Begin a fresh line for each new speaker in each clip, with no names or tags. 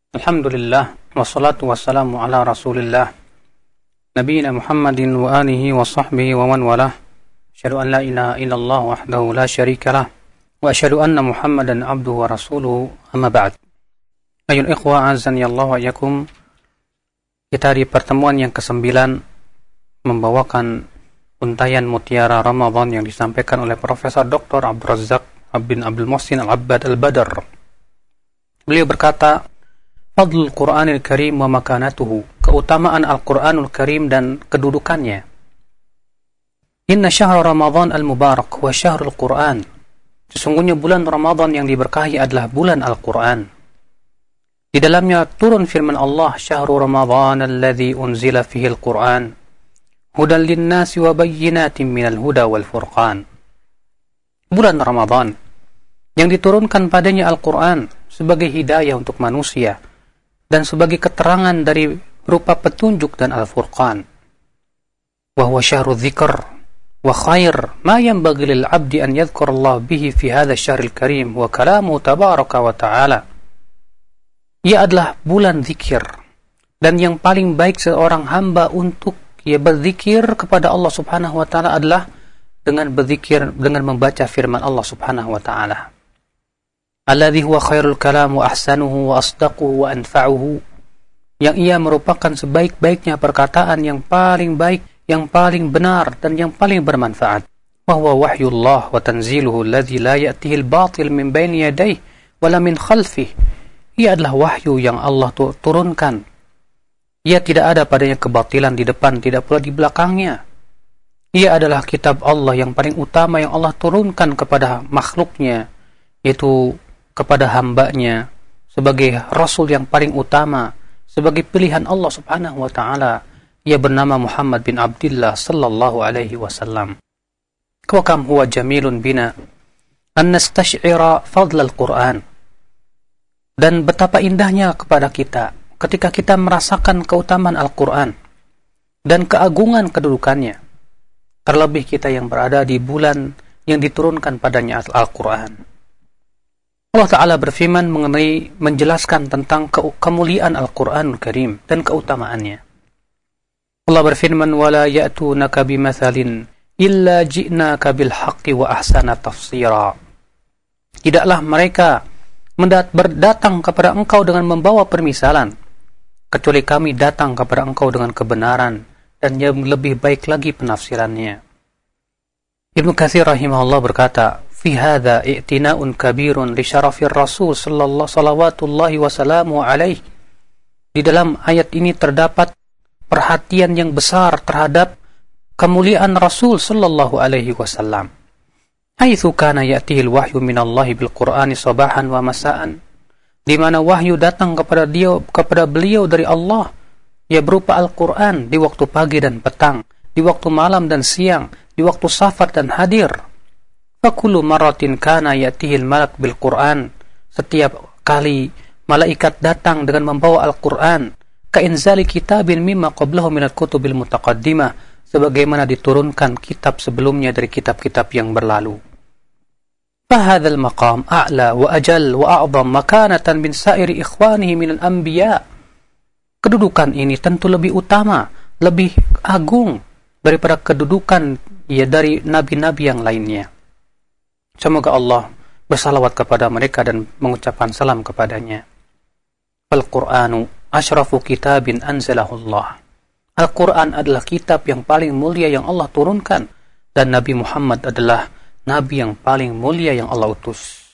Alhamdulillah, wassalatu wassalamu ala rasulillah Nabiina Muhammadin wa alihi wa sahbihi wa man walah. Asyhadu an la ilaha illallah wahdahu la syarika lah wa asyhadu anna Muhammadan abduhu wa rasuluhu, amma ba'd. Ayol ikhwa azani Allah wa iyakum. Kita di pertemuan yang ke-9 membawakan untayan mutiara Ramadan yang disampaikan oleh Profesor Dr. Abdul Razak bin Abdul Muhsin Al-Abbad Al-Badr. Beliau berkata, Fadlul Qur'anil Karim wa makanatuhu, keutamaan Al-Qur'anul Karim dan kedudukannya. Inna syahr Ramadan al-mubarak wa syahrul Qur'an. Sesungguhnya bulan Ramadan yang diberkahi adalah bulan Al-Qur'an. Di dalamnya turun firman Allah, Syahrul Ramadan alladhi unzila fihi al-Qur'an hudan linnasi wa bayyinatin minal huda wal furqan. Bulan Ramadan yang diturunkan padanya Al-Qur'an sebagai hidayah untuk manusia dan sebagai keterangan dari berupa petunjuk dan Al-Furqan. Wa huwa syahrul dzikr wa khair ma yanbaghi lil 'abdi an yadhkura Allah bihi fi hadzal syahril karim wa kalamu tabaraka wa ta'ala. Ia adalah bulan zikir dan yang paling baik seorang hamba untuk ia berzikir kepada Allah Subhanahu wa taala adalah dengan berzikir, dengan membaca firman Allah Subhanahu wa taala. Alladhi huwa khairul kalam wa ahsanuhu wa asdaquhu wa anfa'uhu, yang ia merupakan sebaik-baiknya perkataan, yang paling baik, yang paling benar dan yang paling bermanfaat. Wa huwa wahyullah wa tanziluhu alladhi la ya'tihi al-batil min baini yadayhi wa la min khalfihi. Ia adalah wahyu yang Allah turunkan. Ia tidak ada padanya kebatilan di depan, tidak pula di belakangnya. Ia adalah kitab Allah yang paling utama yang Allah turunkan kepada makhluknya, yaitu kepada hambanya, sebagai Rasul yang paling utama, sebagai pilihan Allah Subhanahu wa ta'ala. Ia bernama Muhammad bin Abdullah sallallahu alaihi wasallam. Wa kam huwa jamilun bina an nastash'ira fadl al-Qur'an. Dan betapa indahnya kepada kita ketika kita merasakan keutamaan Al-Qur'an dan keagungan kedudukannya. Terlebih kita yang berada di bulan yang diturunkan padanya Al-Qur'an. Allah Ta'ala berfirman mengenai menjelaskan tentang kemuliaan Al-Quranul Karim dan keutamaannya. Allah berfirman, وَلَا يَأْتُونَكَ بِمَثَلٍ إِلَّا جِئْنَاكَ بِالْحَقِّ وَأَحْسَنَ تَفْسِيرًا. Tidaklah mereka datang kepada engkau dengan membawa permisalan, kecuali kami datang kepada engkau dengan kebenaran dan yang lebih baik lagi penafsirannya. Ibnu Katsir rahimahullah berkata, fi hadza i'tina'un kabirun li syarafir rasul sallallahu wasallamu alaihi. Di dalam ayat ini terdapat perhatian yang besar terhadap kemuliaan Rasul sallallahu alaihi wasallam. Haitsu kana ya'tihil wahyu minallahi bil Qur'ani sabahan wa masaan. Di mana wahyu datang kepada beliau dari Allah, ya berupa Al-Qur'an di waktu pagi dan petang, di waktu malam dan siang, di waktu safar dan hadir. Fakulu maratin kana yatihil malak bil Qur'an. Setiap kali malaikat datang dengan membawa Al-Qur'an, ka'inzali kitabin mimma qablahu minal kutubil mutaqaddimah, sebagaimana diturunkan kitab sebelumnya dari kitab-kitab yang berlalu. Fahadzal maqam a'la wa ajal wa a'zam makanatan min sa'iri ikhwanihi minal anbiya. Kedudukan ini tentu lebih utama, lebih agung daripada kedudukan dari nabi-nabi yang lainnya. Semoga Allah bersalawat kepada mereka dan mengucapkan salam kepadanya. Al-Qur'anu asyrafu kitabin anzalahullah. Al-Qur'an adalah kitab yang paling mulia yang Allah turunkan, dan Nabi Muhammad adalah nabi yang paling mulia yang Allah utus.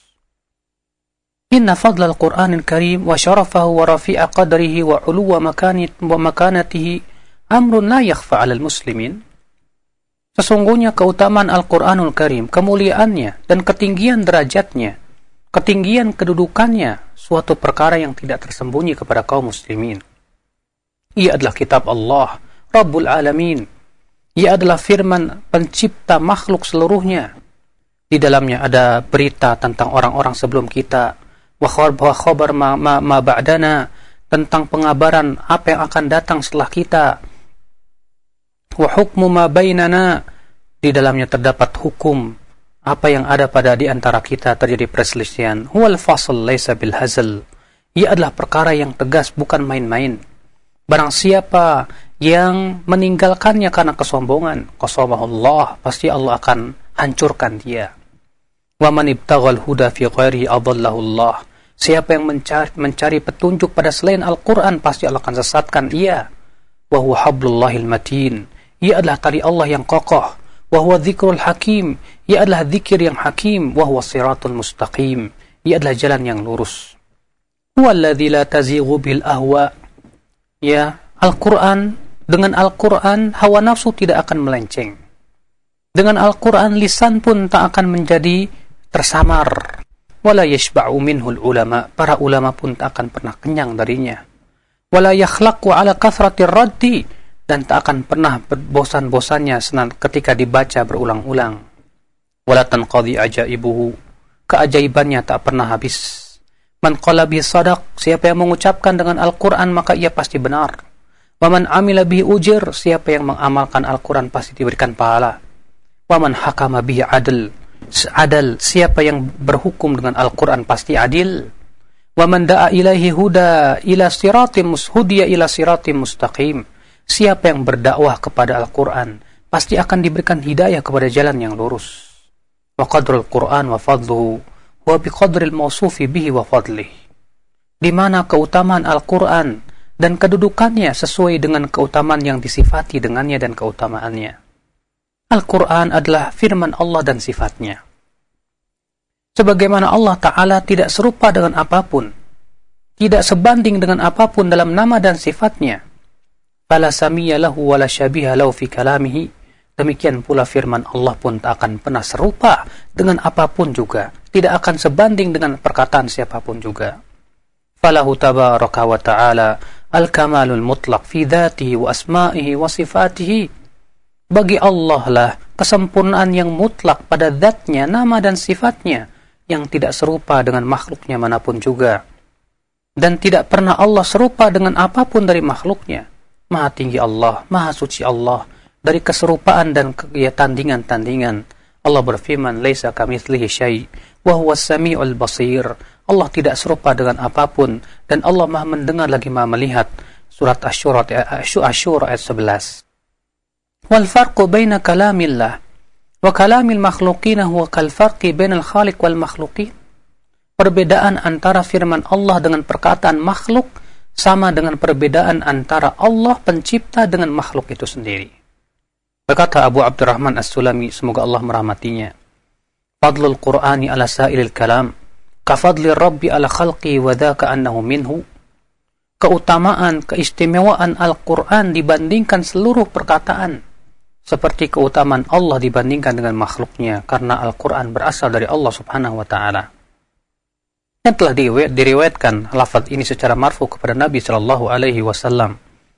Inna fadla al-Qur'anil karim wa syarafahu wa rafi'a qadrihi wa uluwa makanatihi amrun la yakhfa 'alal muslimin. Sesungguhnya keutamaan Al-Quranul Karim, kemuliaannya dan ketinggian derajatnya, ketinggian kedudukannya, suatu perkara yang tidak tersembunyi kepada kaum muslimin. Ia adalah kitab Allah, Rabbul Alamin. Ia adalah firman pencipta makhluk seluruhnya. Di dalamnya ada berita tentang orang-orang sebelum kita, wa khabar ma ba'dana, tentang pengabaran apa yang akan datang setelah kita. Wa hukmu ma bainana, di dalamnya terdapat hukum apa yang ada pada di antara kita terjadi perselisihan. Huwal fasl laisa bil hazal. Ia adalah perkara yang tegas, bukan main-main. Barang siapa yang meninggalkannya karena kesombongan, qasamahullah, pasti Allah akan hancurkan dia. Wa man ibtaghal huda fi ghairihi adallahu Allah. Siapa yang mencari petunjuk pada selain Al-Quran, pasti Allah akan sesatkan ia. Wa huwa hablullahil matin. Ia adalah tali Allah yang kokoh. Wa huwa dzikrul hakim. Ia adalah zikir yang hakim. Wa huwa siratul mustaqim. Ia adalah jalan yang lurus. Huwa alladzi la tazighu bil ahwa. Ya, Al-Quran, dengan Al-Quran hawa nafsu tidak akan melenceng. Dengan Al-Quran lisan pun tak akan menjadi tersamar. Wala yashba'u minhul ulama. Para ulama pun tak akan pernah kenyang darinya. Wala yakhlaqu ala kathratir raddi. Dan tak akan pernah bosan-bosannya ketika dibaca berulang-ulang. Wala tanqadhi ajaibuhu. Keajaibannya tak pernah habis. Man qala bi sadaq. Siapa yang mengucapkan dengan Al-Quran maka ia pasti benar. Wa man amila bihi ujir. Siapa yang mengamalkan Al-Quran pasti diberikan pahala. Wa man hakama bihi adl. Siapa yang berhukum dengan Al-Quran pasti adil. Wa man da'a ilaihi huda ila siratim hudiya ila siratim mustaqim. Siapa yang berdakwah kepada Al-Quran pasti akan diberikan hidayah kepada jalan yang lurus. Wa qadrul Quran wa fadluhu wa biqadril mausufi bihi wa fadlih. Di mana keutamaan Al-Quran dan kedudukannya sesuai dengan keutamaan yang disifati dengannya dan keutamaannya. Al-Quran adalah firman Allah dan sifatnya. Sebagaimana Allah Ta'ala tidak serupa dengan apapun, tidak sebanding dengan apapun dalam nama dan sifatnya. Fala samiyya lahu wala syabiha lahu fi kalamihi. Demikian pula firman Allah pun tak akan pernah serupa dengan apapun juga, tidak akan sebanding dengan perkataan siapapun juga. Falahu tabaraka wa ta'ala al-kamalul mutlaq fi dhatihi wa asma'ihi wa sifatihi. Bagi Allah lah kesempurnaan yang mutlak pada zatnya, nama dan sifatnya, yang tidak serupa dengan makhluknya manapun juga. Dan tidak pernah Allah serupa dengan apapun dari makhluknya. Maha tinggi Allah, maha suci Allah dari keserupaan dan tandingan-tandingan. Allah berfirman, laisa kamitslihi syai' wa huwas samiul basir. Allah tidak serupa dengan apapun dan Allah maha mendengar lagi maha melihat. Surat Asy-Syura ayat 11. Wal farqu baina kalamillah wa kalamil makhluqin huwa kal farqi bainal khaliq wal makhluqin. Perbedaan antara firman Allah dengan perkataan makhluk sama dengan perbedaan antara Allah pencipta dengan makhluk itu sendiri. Berkata Abu Abdurrahman As-Sulami, semoga Allah merahmatinya, fadlul Qur'ani ala sa'ilil kalam ka fadli Rabbi ala khalqi wa dhaka annahu minhu. Keutamaan, keistimewaan Al-Quran dibandingkan seluruh perkataan seperti keutamaan Allah dibandingkan dengan makhluknya, karena Al-Quran berasal dari Allah Subhanahu wa ta'ala. Yang telah diriwayatkan lafaz ini secara marfu kepada Nabi sallallahu alaihi wasallam.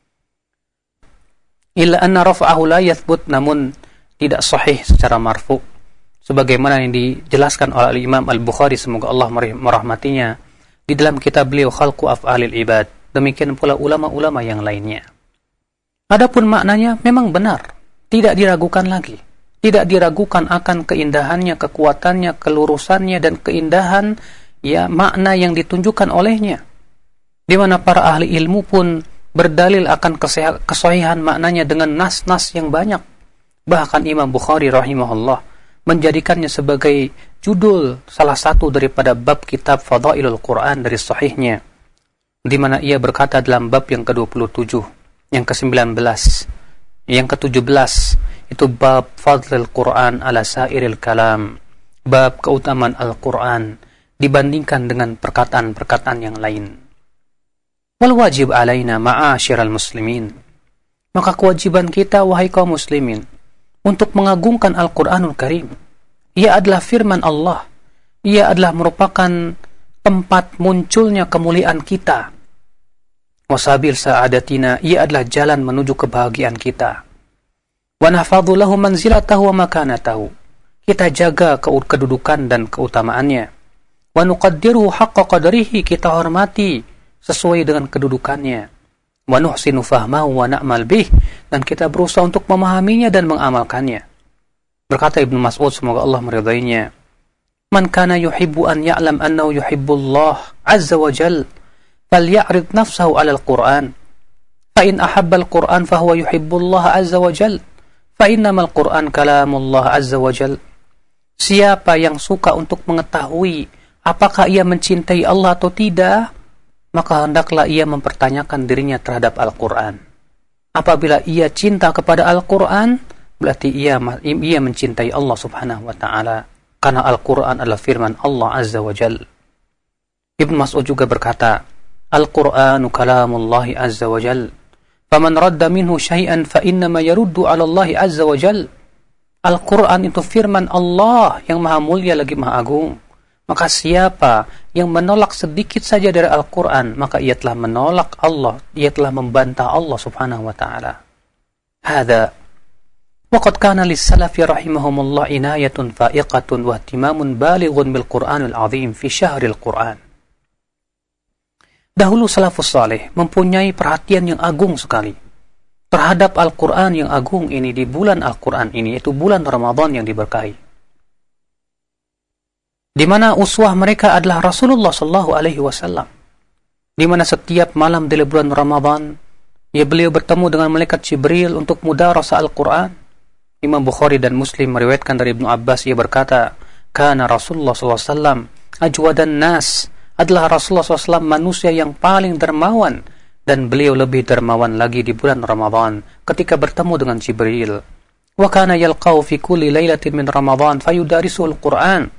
Illa anna raf'ahu la yathbut, namun tidak sahih secara marfu. Sebagaimana yang dijelaskan oleh Imam Al-Bukhari, semoga Allah merahmatinya, di dalam kitab beliau Khalqu Af'alil Ibad. Demikian pula ulama-ulama yang lainnya. Adapun maknanya memang benar, tidak diragukan lagi. Tidak diragukan akan keindahannya, kekuatannya, kelurusannya dan keindahan makna yang ditunjukkan olehnya, di mana para ahli ilmu pun berdalil akan kesahihan maknanya dengan nas-nas yang banyak. Bahkan Imam Bukhari rahimahullah menjadikannya sebagai judul salah satu daripada bab kitab Fadailul Quran dari sahihnya, di mana ia berkata dalam bab yang ke-27, yang ke-19, yang ke-17 itu bab Fadlul Quran ala sairil kalam, bab keutamaan Al-Quran dibandingkan dengan perkataan-perkataan yang lain. Wal wajib alaina ma'asyiral muslimin. Maka kewajiban kita wahai kaum muslimin untuk mengagungkan Al-Qur'anul Karim. Ia adalah firman Allah. Ia adalah merupakan tempat munculnya kemuliaan kita. Wasabil sa'adatina, ia adalah jalan menuju kebahagiaan kita. Wa nahfadhu lahu manzilatahu wa makanatahu. Kita jaga kedudukan dan keutamaannya. Wa nuqaddiruhu haqqa qadrihi, kita hormati sesuai dengan kedudukannya. Wa nuhsinu fahmahu wa na'mal bih, dan kita berusaha untuk memahaminya dan mengamalkannya. Berkata Ibnu Mas'ud, semoga Allah meridainya, man kana yuhibbu an ya'lam annahu yuhibbullah azza wa jal. فليعرض نفسه على القرآن فإن أحب القرآن فهو يحب الله عز وجل فإنما القرآن كلام الله عز وجل. Siapa yang suka untuk mengetahui apakah ia mencintai Allah atau tidak, maka hendaklah ia mempertanyakan dirinya terhadap Al-Quran. Apabila ia cinta kepada Al-Quran, berarti ia mencintai Allah subhanahu wa ta'ala. Karena Al-Quran adalah firman Allah azza wa jal. Ibn Mas'ud juga berkata, Al-Quranu kalamullahi azza wa jal. Faman radda minhu syai'an fa innama yaruddu ala Allahi azza wa jal. Al-Quran itu firman Allah yang maha mulia lagi maha agung. Maka siapa yang menolak sedikit saja dari Al-Quran, maka ia telah menolak Allah, ia telah membantah Allah subhanahu wa ta'ala. Hada. Waqad kana lis-salafi rahimahumullah inayatun fa'iqatun wa ihtimamun balighun bil Qur'anil azim fi syahril Qur'an. Dahulu salafus salih mempunyai perhatian yang agung sekali terhadap Al-Quran yang agung ini di bulan Al-Quran ini, yaitu bulan Ramadan yang diberkahi. Di mana uswah mereka adalah Rasulullah sallallahu alaihi wasallam. Di mana setiap malam di bulan Ramadan, beliau bertemu dengan malaikat Jibril untuk mudarasah Al-Quran. Imam Bukhari dan Muslim meriwayatkan dari Ibnu Abbas, ia berkata, "Kana Rasulullah sallallahu alaihi wasallam ajwadan nas." Adalah Rasulullah SAW manusia yang paling dermawan, dan beliau lebih dermawan lagi di bulan Ramadan ketika bertemu dengan Jibril. Wa kana yalqahu fi kulli lailatin min Ramadan fayudarisuhul Quran.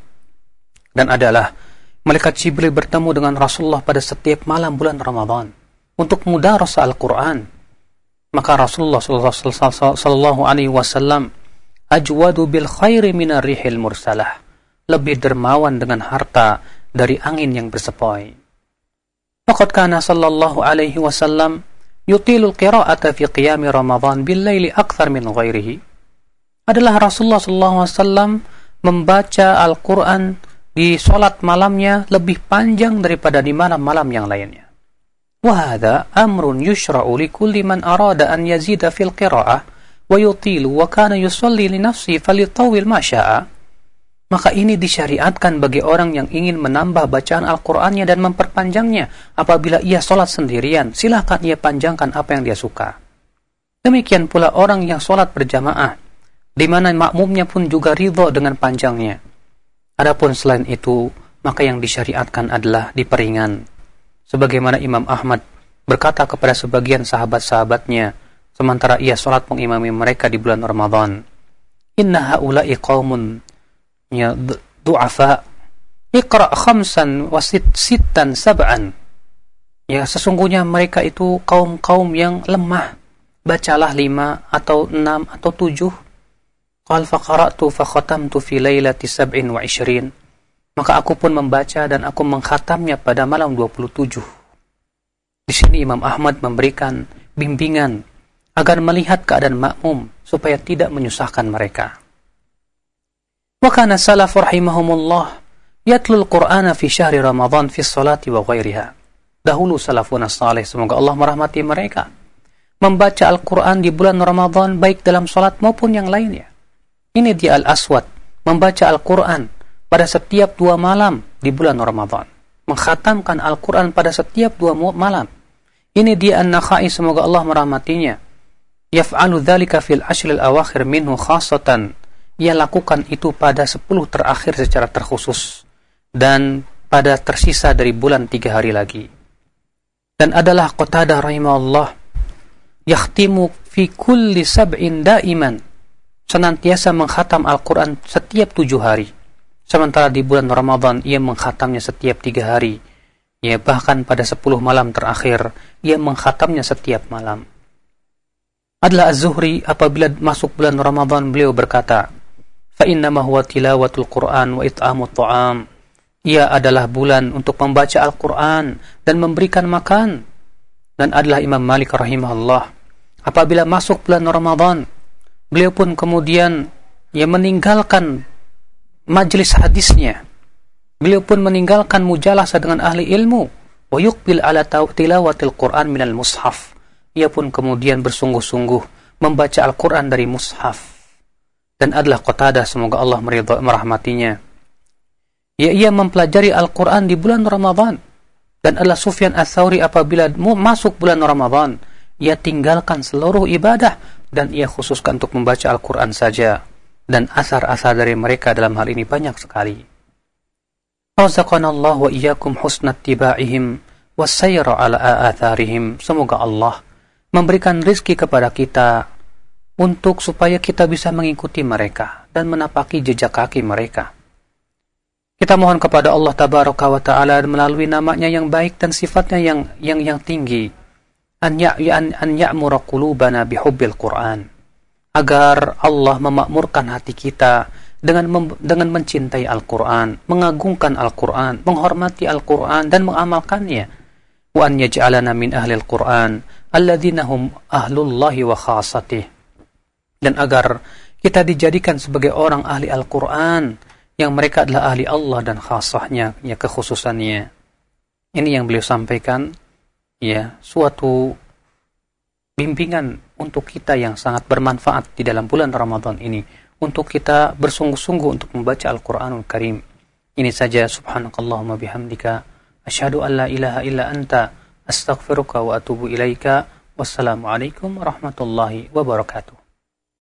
Dan adalah malaikat Jibril bertemu dengan Rasulullah pada setiap malam bulan Ramadan untuk mudarasah Al-Quran. Maka Rasulullah sallallahu alaihi wasallam ajwadu bil khairi minar rihil mursalah, lebih dermawan dengan harta dari angin yang bersepoi. Faqad kana sallallahu alaihi wasallam yutilul qira'ata fi qiyami Ramadan bil laili akthar min ghairihi. Adalah Rasulullah sallallahu alaihi wasallam membaca Al-Quran di salat malamnya lebih panjang daripada di malam-malam yang lainnya. Wa hadha amrun yushra'u li kulli man arada an yazida fil qira'ah wa yutilu wa kana yusalli li nafsihi falyutawwil ma syaa. Maka ini disyariatkan bagi orang yang ingin menambah bacaan Al-Qur'annya dan memperpanjangnya. Apabila ia salat sendirian, silakan ia panjangkan apa yang dia suka. Demikian pula orang yang salat berjamaah, di mana makmumnya pun juga ridho dengan panjangnya. Adapun selain itu, maka yang disyariatkan adalah diperingan. Sebagaimana Imam Ahmad berkata kepada sebagian sahabat-sahabatnya, sementara ia salat mengimami mereka di bulan Ramadan, "Inna haula'i qaumun ya du'afa, iqra' khamsan wa sittan sab'an." Ya, sesungguhnya mereka itu kaum-kaum yang lemah. Bacalah 5 atau 6 atau 7. Qal faqara'tu fa khatamtu fi lailati 27. Maka aku pun membaca dan aku mengkhatamnya pada malam 27. Di sini Imam Ahmad memberikan bimbingan agar melihat keadaan makmum supaya tidak menyusahkan mereka. Wa kana salaf rahimahumullah yatlul Qur'ana fi syahri Ramadan fi sholati wa ghairiha. Dahulu salafun salih, semoga Allah merahmati mereka, membaca Al-Quran di bulan Ramadan baik dalam salat maupun yang lainnya. Ini dia Al-Aswad, membaca Al-Quran pada setiap 2 malam di bulan Ramadan, mengkhatamkan Al-Quran pada setiap 2 malam. Ini dia An-Nakhai, semoga Allah merahmatinya, yaf'alu dzalika fil ashril awakhir minhu khassatan. Ia lakukan itu pada 10 terakhir secara terkhusus, dan pada tersisa dari bulan 3 hari lagi. Dan adalah Qatadah rahimahullah, yakhtimu fi kulli sab'in daiman, senantiasa mengkhatam Al-Quran setiap 7 hari. Sementara di bulan Ramadan ia mengkhatamnya setiap 3 hari. Ya, bahkan pada 10 malam terakhir ia mengkhatamnya setiap malam. Adalah Az-Zuhri, apabila masuk bulan Ramadan beliau berkata, فَإِنَّمَا هُوَ تِلَاوَةُ الْقُرْآنِ وَإِطْعَامُ الطَّعَامِ. Ia adalah bulan untuk membaca Al-Quran dan memberikan makan. Dan adalah Imam Malik rahimahullah, apabila masuk bulan Ramadan, beliau pun kemudian meninggalkan majlis hadisnya. Beliau pun meninggalkan mujalasah dengan ahli ilmu. وَيُقْبِلْ عَلَى تِلَاوَةِ الْقُرْآنِ مِنَ الْمُصْحَفِ. Ia pun kemudian bersungguh-sungguh membaca Al-Quran dari mushaf. Dan adalah Qatadah, semoga Allah merahmatinya, ia mempelajari Al-Quran di bulan Ramadan Dan adalah Sufyan Ats-Tsauri apabila masuk bulan Ramadan, ia tinggalkan seluruh ibadah dan ia khususkan untuk membaca Al-Quran saja. Dan asar-asar dari mereka dalam hal ini banyak sekali. Razaqanallahu wa iyyakum husnat tiba'ihim wassayra ala atharihim. Semoga Allah memberikan rizki kepada kita untuk supaya kita bisa mengikuti mereka dan menapaki jejak kaki mereka. Kita mohon kepada Allah Tabaraka wa Ta'ala melalui namanya yang baik dan sifatnya yang tinggi, an ya'mura qulubana bihubbil Qur'an, agar Allah memakmurkan hati kita dengan mencintai Al-Quran, mengagungkan Al-Quran, menghormati Al-Quran dan mengamalkannya. Wa an yaj'alana min ahli Al-Quran alladzina hum ahlullahi wa khassatih. Dan agar kita dijadikan sebagai orang ahli Al-Quran yang mereka adalah ahli Allah dan khassahnya, ya kekhususannya. Ini yang beliau sampaikan, ya, suatu bimbingan untuk kita yang sangat bermanfaat di dalam bulan Ramadan ini, untuk kita bersungguh-sungguh untuk membaca Al-Quranul Karim. Ini saja. Subhanakallahumma bihamdika asyhadu an la ilaha illa anta astaghfiruka wa atubu ilaika. Wassalamualaikum warahmatullahi wabarakatuh.